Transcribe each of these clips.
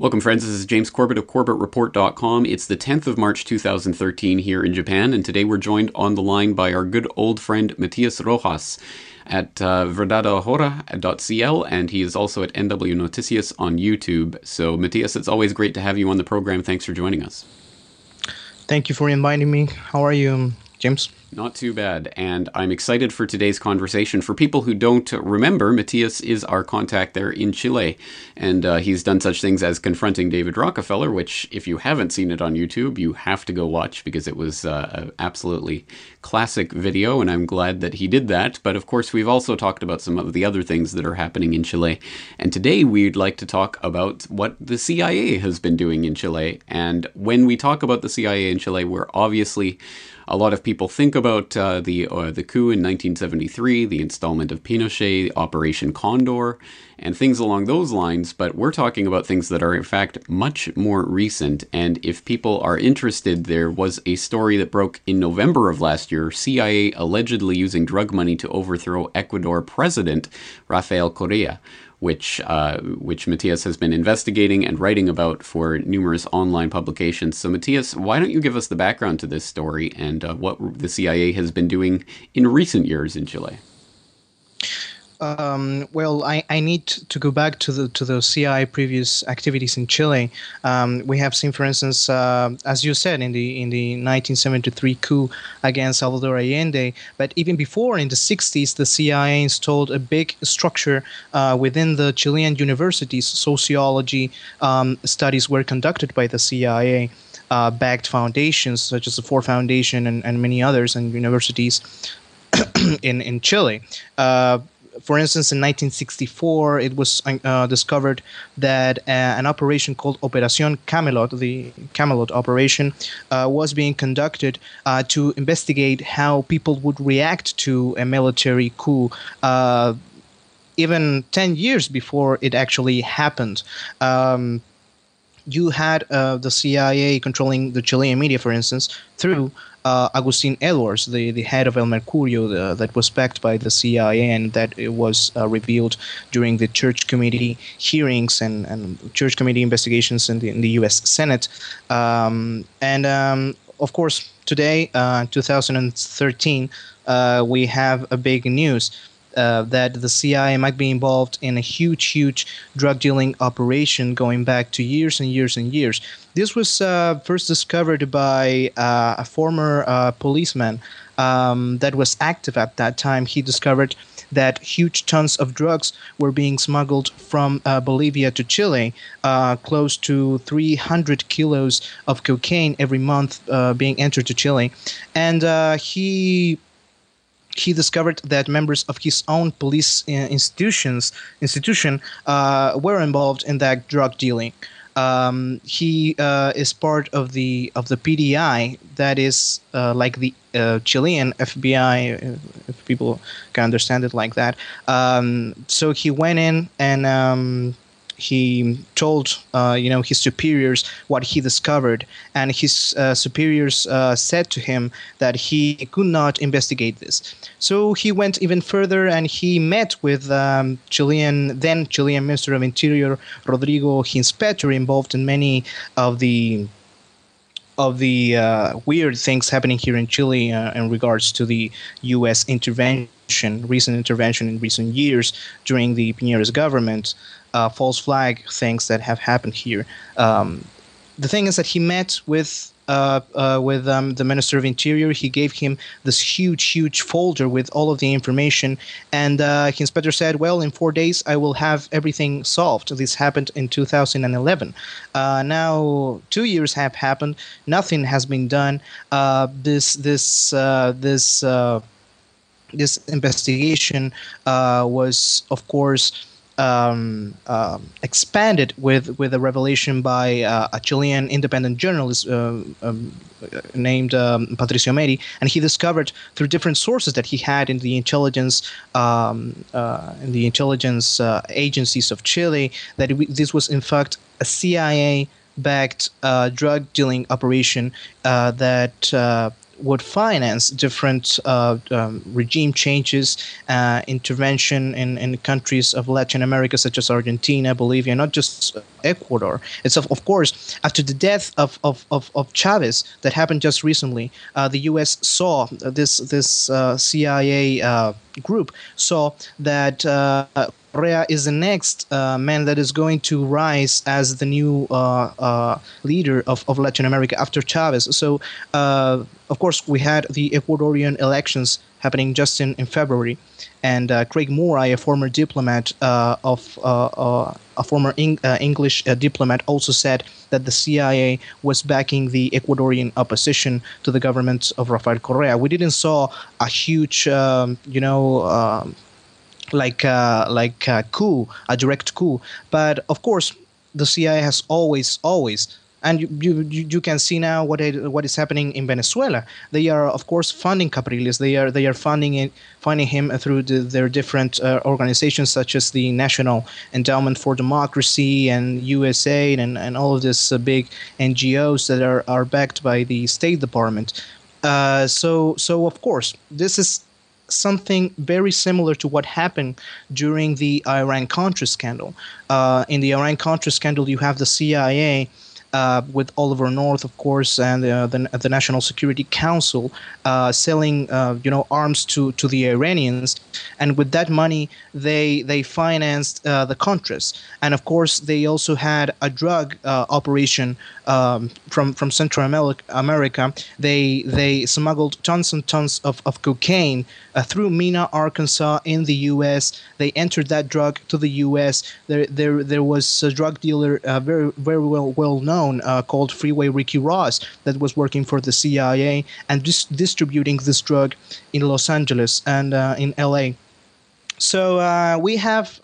Welcome, friends. This is James Corbett of CorbettReport.com. It's the 10th of March 2013 here in Japan, and today we're joined on the line by our good old friend Matias Rojas at verdadahora.cl, and he is also at NW Noticias on YouTube. So, Matias, it's always great to have you on the program. Thanks for joining us. Thank you for inviting me. How are you, James? Not too bad, and I'm excited for today's conversation. For people who don't remember, Matias is our contact there in Chile, and he's done such things as confronting David Rockefeller, which, if you haven't seen it on YouTube, you have to go watch, because it was an absolutely classic video, and I'm glad that he did that. But of course, we've also talked about some of the other things that are happening in Chile, and today we'd like to talk about what the CIA has been doing in Chile. And when we talk about the CIA in Chile, we're obviously... A lot of people think about the coup in 1973, the installment of Pinochet, Operation Condor, and things along those lines, but we're talking about things that are in fact much more recent. And if people are interested, there was a story that broke in November of last year, CIA allegedly using drug money to overthrow Ecuador President Rafael Correa, which Matias has been investigating and writing about for numerous online publications. So, Matias, why don't you give us the background to this story and what the CIA has been doing in recent years in Chile? Well, I need to go back to the CIA previous activities in Chile. We have seen, for instance, as you said, in the 1973 coup against Salvador Allende. But even before, in the 60s, the CIA installed a big structure within the Chilean universities. Sociology studies were conducted by the CIA. Backed foundations such as the Ford Foundation and many others, and universities in Chile. For instance, in 1964, it was discovered that an operation called Operación Camelot, the Camelot operation, was being conducted to investigate how people would react to a military coup, even 10 years before it actually happened. You had the CIA controlling the Chilean media, for instance, through Agustín Edwards, the head of El Mercurio, that was backed by the CIA, and that it was revealed during the Church Committee hearings and Church Committee investigations in the U.S. Senate. Of course, today, 2013, we have a big news. That the CIA might be involved in a huge drug dealing operation going back to years and years and years. This was first discovered by a former policeman that was active at that time. He discovered that huge tons of drugs were being smuggled from Bolivia to Chile, close to 300 kilos of cocaine every month being entered to Chile. And he discovered that members of his own police institution were involved in that drug dealing. He is part of the PDI, that is like the Chilean FBI, if people can understand it like that. So he went in and he told his superiors what he discovered, and his superiors said to him that he could not investigate this. So he went even further, and he met with then Chilean Minister of Interior Rodrigo Hinspeter, involved in many of the weird things happening here in Chile in regards to the U.S. recent intervention in recent years during the Piñera's government. False flag things that have happened here. The thing is that he met with the Minister of Interior. He gave him this huge folder with all of the information, and Hinspeter said, well, in 4 days I will have everything solved. This happened in 2011. Now 2 years have happened. Nothing has been done. This investigation was, of course, expanded with a revelation by a Chilean independent journalist named Patricio Meri, and he discovered through different sources that he had in the intelligence agencies of Chile that this was in fact a CIA-backed drug dealing operation that would finance different regime changes, intervention in countries of Latin America, such as Argentina, Bolivia, not just Ecuador. It's of course after the death of Chavez that happened just recently. The U.S. saw this CIA group saw that Correa is the next man that is going to rise as the new leader of Latin America after Chavez. So, of course, we had the Ecuadorian elections happening just in February, and Craig Moray, a former diplomat a former English diplomat, also said that the CIA was backing the Ecuadorian opposition to the government of Rafael Correa. We didn't saw a huge, like a coup, a direct coup. But of course, the CIA has always, and you can see now what is happening in Venezuela. They are, of course, funding Capriles. They are funding him through their different organizations, such as the National Endowment for Democracy and USAID and all of these big NGOs that are backed by the State Department. So of course, this is something very similar to what happened during the Iran-Contra scandal. In the Iran-Contra scandal, you have the CIA with Oliver North, of course, and the National Security Council selling, arms to the Iranians, and with that money, they financed the Contras, and of course, they also had a drug operation from Central America. They smuggled tons and tons of cocaine through Mena, Arkansas, in the U.S. They entered that drug to the U.S. There was a drug dealer very well known called Freeway Ricky Ross that was working for the CIA and distributing this drug in Los Angeles and in LA. So we have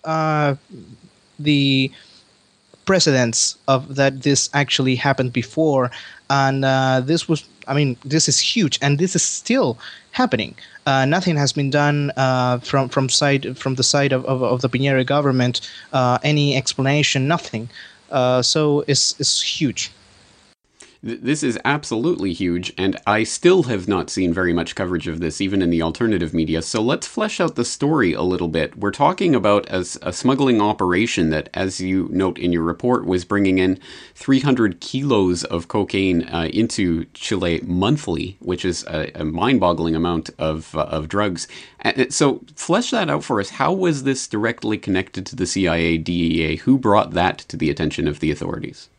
the precedents of that this actually happened before, and this is huge, and this is still happening. Nothing has been done from the side of the Piñera government. Any explanation? Nothing. So it's huge. This is absolutely huge, and I still have not seen very much coverage of this, even in the alternative media. So let's flesh out the story a little bit. We're talking about a smuggling operation that, as you note in your report, was bringing in 300 kilos of cocaine into Chile monthly, which is a mind-boggling amount of drugs. So flesh that out for us. How was this directly connected to the CIA, DEA? Who brought that to the attention of the authorities?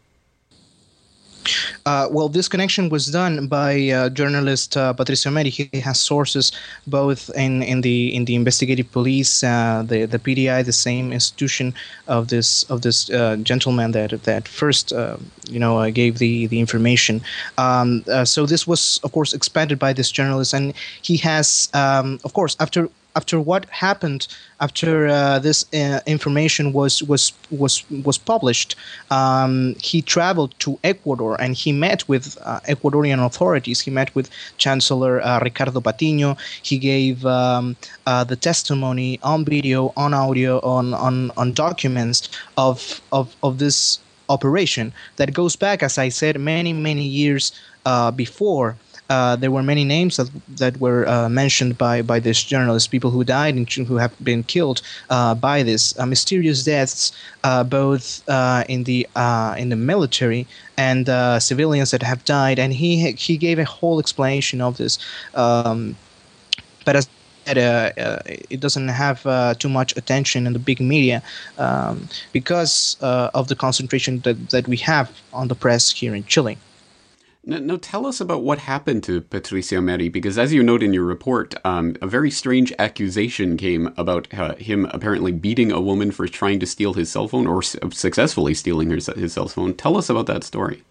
Well, this connection was done by journalist Patricio Meri. He has sources both in the investigative police, the PDI, the same institution of this gentleman that first gave the information. So this was, of course, expanded by this journalist, and he has, of course, after what happened, after this information was published, he traveled to Ecuador and he met with Ecuadorian authorities. He met with Chancellor Ricardo Patiño. He gave the testimony on video, on audio, on documents of this operation that goes back, as I said, many years before. There were many names that were mentioned by this journalist, people who died and who have been killed by this mysterious deaths, both in the military and civilians that have died. And he gave a whole explanation of this, but as it doesn't have too much attention in the big media because of the concentration that we have on the press here in Chile. Now, tell us about what happened to Patricio Meri, because as you note in your report, a very strange accusation came about him apparently beating a woman for trying to steal his cell phone, or successfully stealing his cell phone. Tell us about that story.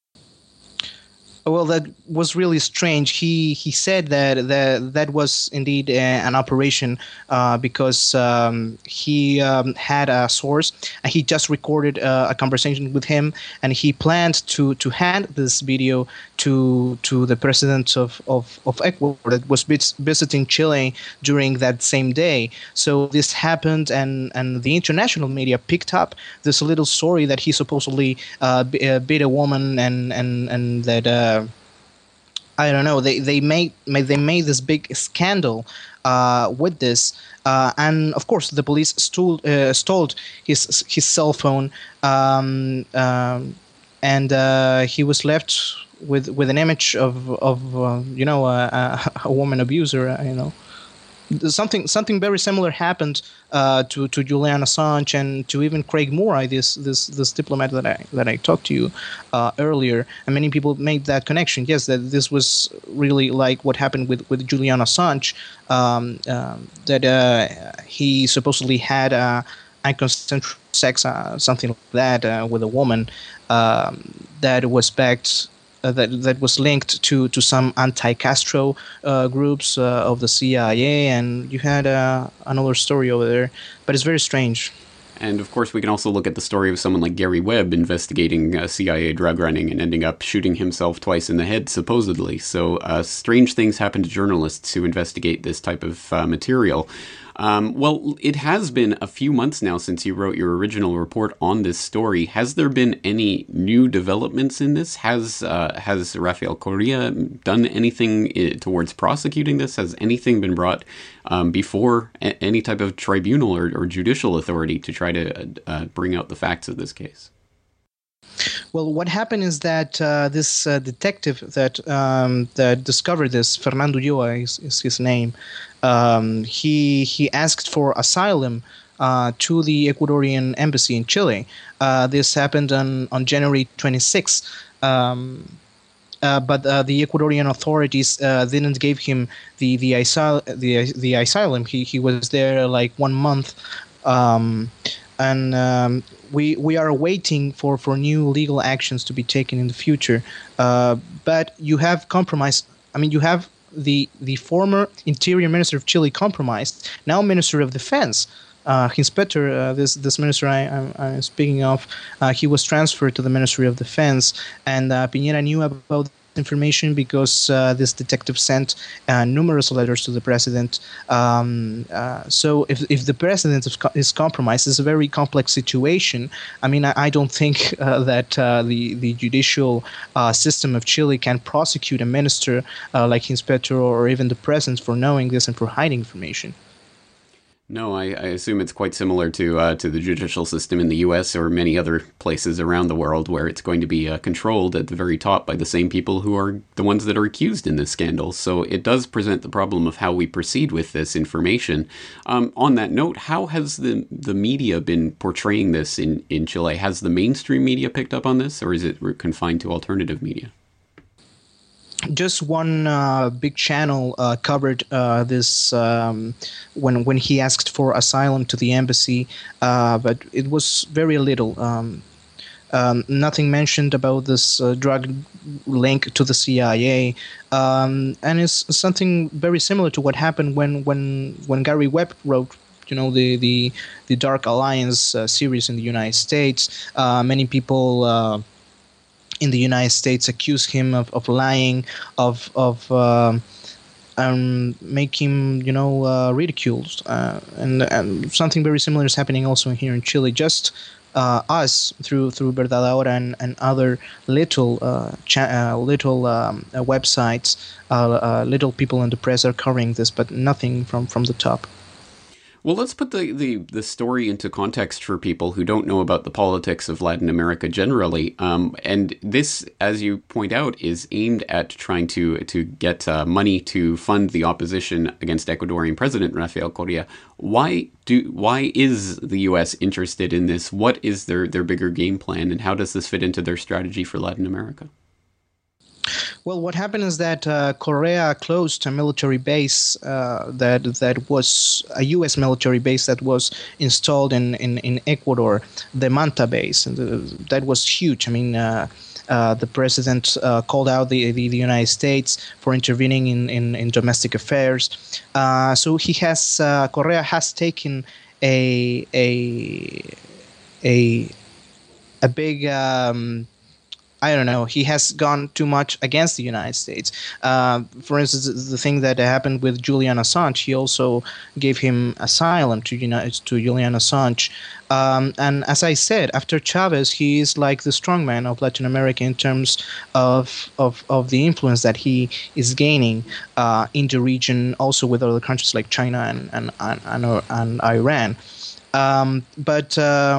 Well, that was really strange. He said that was indeed an operation because he had a source. He just recorded a conversation with him, and he planned to hand this video to the president of Ecuador that was visiting Chile during that same day. So this happened, and the international media picked up this little story that he supposedly beat a woman and that. I don't know. They made this big scandal with this, and of course the police stole his cell phone, and he was left with an image of a woman abuser. Something very similar happened to Julian Assange and to even Craig Moore, this diplomat that I talked to you earlier, and many people made that connection. Yes, that this was really like what happened with Julian Assange, that he supposedly had unconsensual sex, something like that, with a woman that was backed that was linked to some anti-Castro groups of the CIA, and you had another story over there, but it's very strange. And of course, we can also look at the story of someone like Gary Webb investigating CIA drug running and ending up shooting himself twice in the head, supposedly. So strange things happen to journalists who investigate this type of material. Well, it has been a few months now since you wrote your original report on this story. Has there been any new developments in this? Has Rafael Correa done anything towards prosecuting this? Has anything been brought before any type of tribunal or judicial authority to try to bring out the facts of this case? Well, what happened is that this detective that discovered this, Fernando Ulloa is his name, he asked for asylum to the Ecuadorian embassy in Chile. This happened on January 26th. But the Ecuadorian authorities didn't give him the asylum. He was there like 1 month, and we are waiting for new legal actions to be taken in the future. But you have compromised. I mean, you have the former Interior Minister of Chile compromised, now Minister of Defense. Inspector, this minister I'm speaking of, he was transferred to the Ministry of Defense, and Piñera knew about information because this detective sent numerous letters to the president. So if the president is compromised, it's a very complex situation. I mean, I don't think that the judicial system of Chile can prosecute a minister like Inspector or even the president for knowing this and for hiding information. No, I assume it's quite similar to the judicial system in the U.S. or many other places around the world, where it's going to be controlled at the very top by the same people who are the ones that are accused in this scandal. So it does present the problem of how we proceed with this information. On that note, how has the media been portraying this in Chile? Has the mainstream media picked up on this, or is it confined to alternative media? Just one big channel covered this when he asked for asylum to the embassy, but it was very little. Nothing mentioned about this drug link to the CIA, and it's something very similar to what happened when Gary Webb wrote, the Dark Alliance series in the United States. Many people in the United States accuse him of lying, of make him ridiculed, and something very similar is happening also here in Chile. Just us through Verdad Ahora and other little websites, little people in the press are covering this, but nothing from the top. Well, let's put the story into context for people who don't know about the politics of Latin America generally. And this, as you point out, is aimed at trying to get money to fund the opposition against Ecuadorian President Rafael Correa. Why is the U.S. interested in this? What is their bigger game plan, and how does this fit into their strategy for Latin America? Well, what happened is that Correa closed a military base that was a U.S. military base that was installed in Ecuador, the Manta base, and that was huge. I mean, the president called out the United States for intervening in domestic affairs. So Correa has taken a big I don't know. He has gone too much against the United States. For instance, the thing that happened with Julian Assange, he also gave him asylum to Julian Assange. And as I said, after Chavez, he is like the strongman of Latin America in terms of the influence that he is gaining in the region, also with other countries like China and Iran. But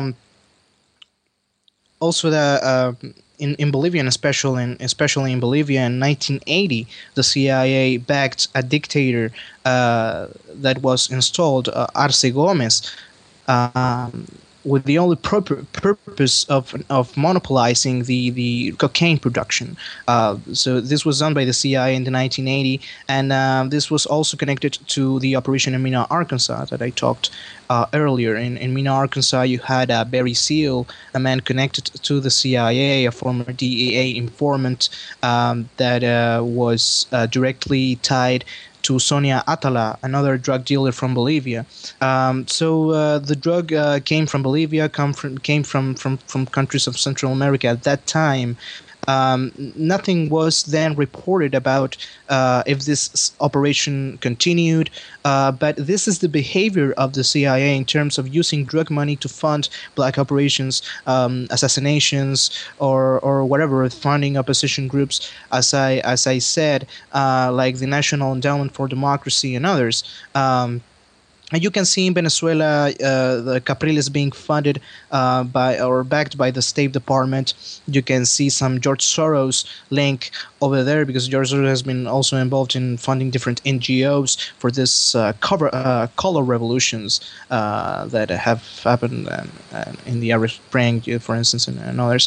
also in Bolivia, and especially in Bolivia in 1980, the CIA backed a dictator that was installed, Arce Gomez, um, with the only purpose of monopolizing the cocaine production. So this was done by the CIA in the 1980, and this was also connected to the operation in Mena, Arkansas, that I talked earlier. In Mena, Arkansas, you had Barry Seal, a man connected to the CIA, a former DEA informant that was directly tied to Sonia Atala, another drug dealer from Bolivia. So the drug came from Bolivia, came from countries of Central America at that time. Nothing was then reported about if this operation continued, but this is the behavior of the CIA in terms of using drug money to fund black operations, assassinations, or whatever, funding opposition groups, as I said, like the National Endowment for Democracy and others. And you can see in Venezuela the Capriles being funded by or backed by the State Department. You can see some George Soros link over there, because George Soros has been also involved in funding different NGOs for this color revolutions that have happened in the Arab Spring, for instance, and others.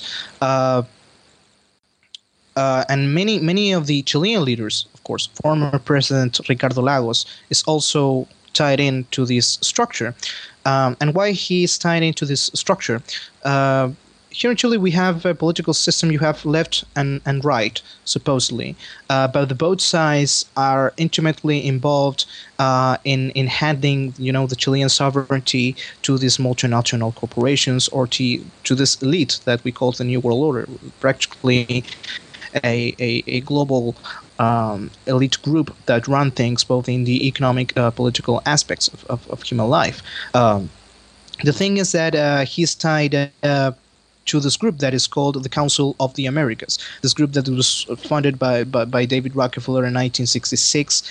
And many of the Chilean leaders, of course, former President Ricardo Lagos is also tied into this structure. And why he is tied into this structure? Here in Chile, we have a political system. You have left and right, supposedly, but the both sides are intimately involved in handing, the Chilean sovereignty to these multinational corporations, or to this elite that we call the New World Order, practically a global elite group that run things both in the economic, political aspects of human life. The thing is that he's tied to this group that is called the Council of the Americas. This group that was funded by David Rockefeller in 1966,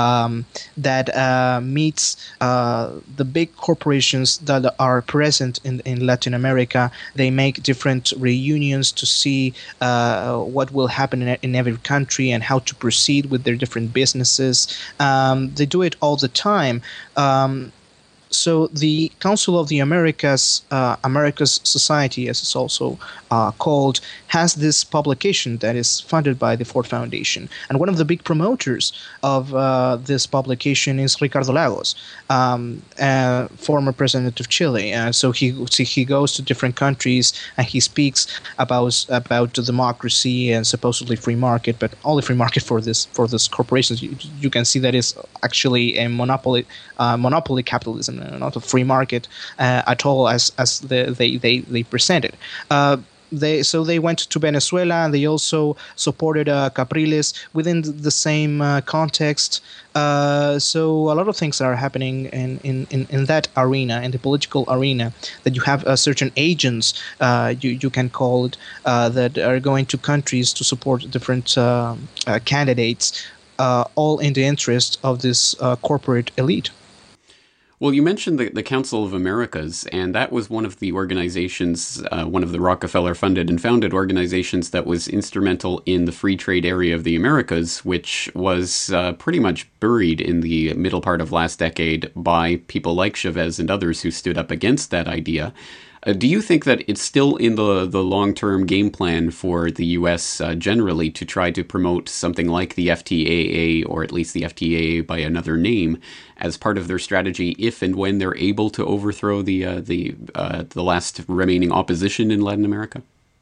that meets the big corporations that are present in Latin America. They make different reunions to see what will happen in every country and how to proceed with their different businesses. They do it all the time. So the Council of the Americas, Americas Society, as it's also called, has this publication that is funded by the Ford Foundation. And one of the big promoters of this publication is Ricardo Lagos, former president of Chile. So he goes to different countries and he speaks about the democracy and supposedly free market, but only free market for this corporations. You can see that is actually a monopoly capitalism, not a free market at all, as they present it. They went to Venezuela, and they also supported Capriles within the same context. So a lot of things are happening in that arena, in the political arena, that you have certain agents, you can call it, that are going to countries to support different candidates, all in the interest of this corporate elite. Well, you mentioned the Council of Americas, and that was one of the organizations, one of the Rockefeller-funded and founded organizations that was instrumental in the free trade area of the Americas, which was pretty much buried in the middle part of last decade by people like Chavez and others who stood up against that idea. Do you think that it's still in the long-term game plan for the U.S. Generally to try to promote something like the FTAA, or at least the FTAA by another name, as part of their strategy if and when they're able to overthrow the last remaining opposition in Latin America?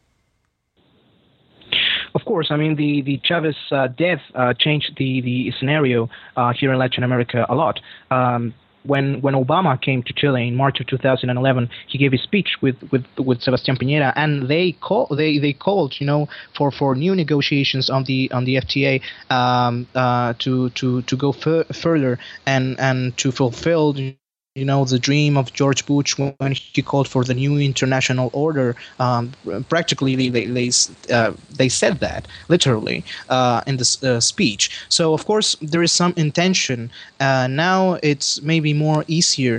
Of course, I mean the Chavez death changed the scenario here in Latin America a lot. when Obama came to Chile in March of 2011, he gave a speech with Sebastián Piñera, and they called for new negotiations on the FTA to go further and to fulfill the dream of George Bush when he called for the new international order. Practically, they said that literally in this speech. So, of course, there is some intention. Now it's maybe more easier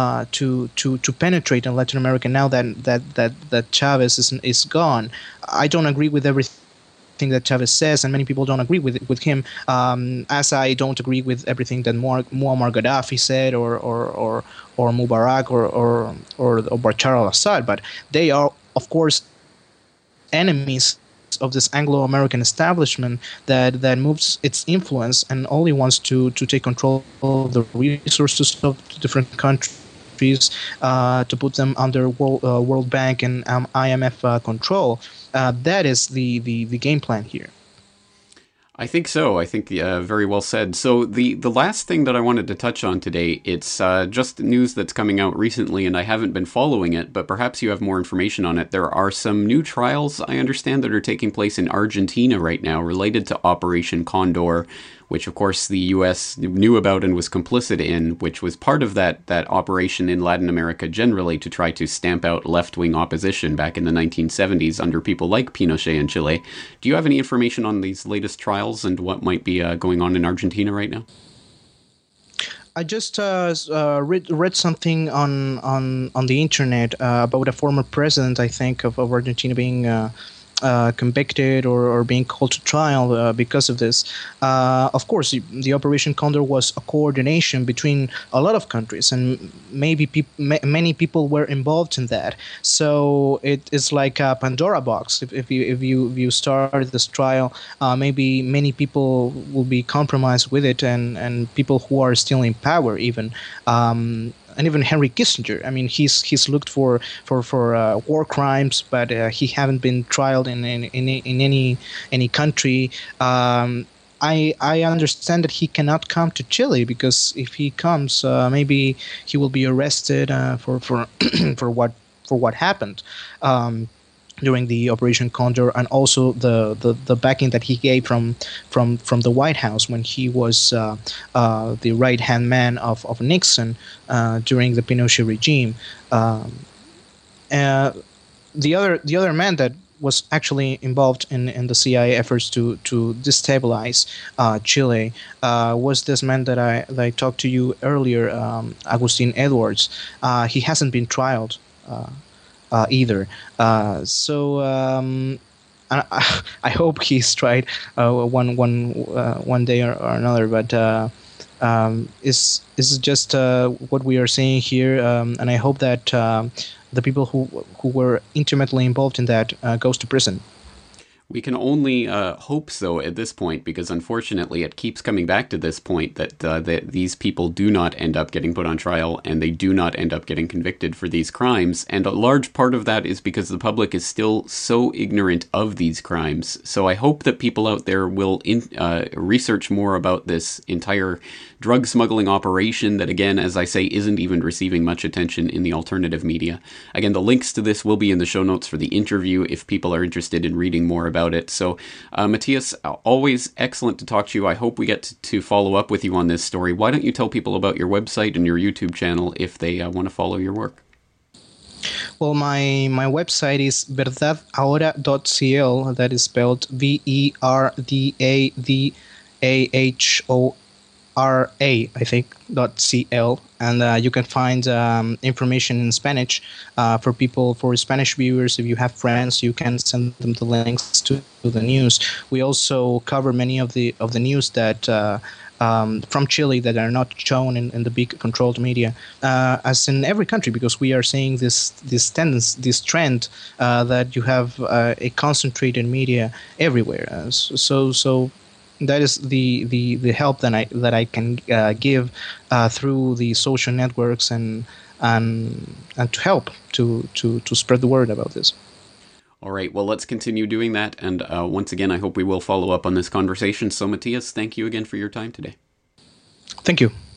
to penetrate in Latin America now that Chavez is gone. I don't agree with everything that Chavez says, and many people don't agree with him, as I don't agree with everything that Muammar Gaddafi said or Mubarak or Bashar al-Assad. But they are, of course, enemies of this Anglo-American establishment that moves its influence and only wants to take control of the resources of different countries, to put them under World Bank and IMF control. That is the game plan here. I think so. I think very well said. So the last thing that I wanted to touch on today, it's just news that's coming out recently, and I haven't been following it, but perhaps you have more information on it. There are some new trials, I understand, that are taking place in Argentina right now related to Operation Condor, which of course the U.S. knew about and was complicit in, which was part of that operation in Latin America generally to try to stamp out left-wing opposition back in the 1970s under people like Pinochet in Chile. Do you have any information on these latest trials and what might be going on in Argentina right now? I just read something on the internet about a former president, I think, of Argentina being convicted or being called to trial because of this. Of course, the Operation Condor was a coordination between a lot of countries, and maybe many people were involved in that. So it is like a Pandora box. If you start this trial, maybe many people will be compromised with it, and people who are still in power even. And even Henry Kissinger. I mean, he's looked for war crimes, but he haven't been trialed in any country. I understand that he cannot come to Chile because if he comes, maybe he will be arrested for for what happened. During the Operation Condor, and also the backing that he gave from the White House when he was the right hand man of Nixon during the Pinochet regime. The other man that was actually involved in the CIA efforts to destabilize Chile was this man that I talked to you earlier, Agustin Edwards. He hasn't been trialed either. So I hope he's tried one day or another. But it's just what we are seeing here, and I hope that the people who were intimately involved in that goes to prison. We can only hope so at this point, because unfortunately it keeps coming back to this point that these people do not end up getting put on trial and they do not end up getting convicted for these crimes. And a large part of that is because the public is still so ignorant of these crimes. So I hope that people out there will research more about this entire drug smuggling operation that, again, as I say, isn't even receiving much attention in the alternative media. Again, the links to this will be in the show notes for the interview if people are interested in reading more about it. So, Matthias, always excellent to talk to you. I hope we get to follow up with you on this story. Why don't you tell people about your website and your YouTube channel if they want to follow your work? Well, my website is verdadahora.cl. That is spelled VERDADAHORA, I think, .cl, and you can find information in Spanish for Spanish viewers. If you have friends, you can send them the links to the news. We also cover many of the news that from Chile that are not shown in the big controlled media, as in every country, because we are seeing this tendency, this trend that you have a concentrated media everywhere. So that is the help that I can give through the social networks and to help to spread the word about this. All right, well, let's continue doing that. And once again, I hope we will follow up on this conversation. So, Matthias, thank you again for your time today. Thank you.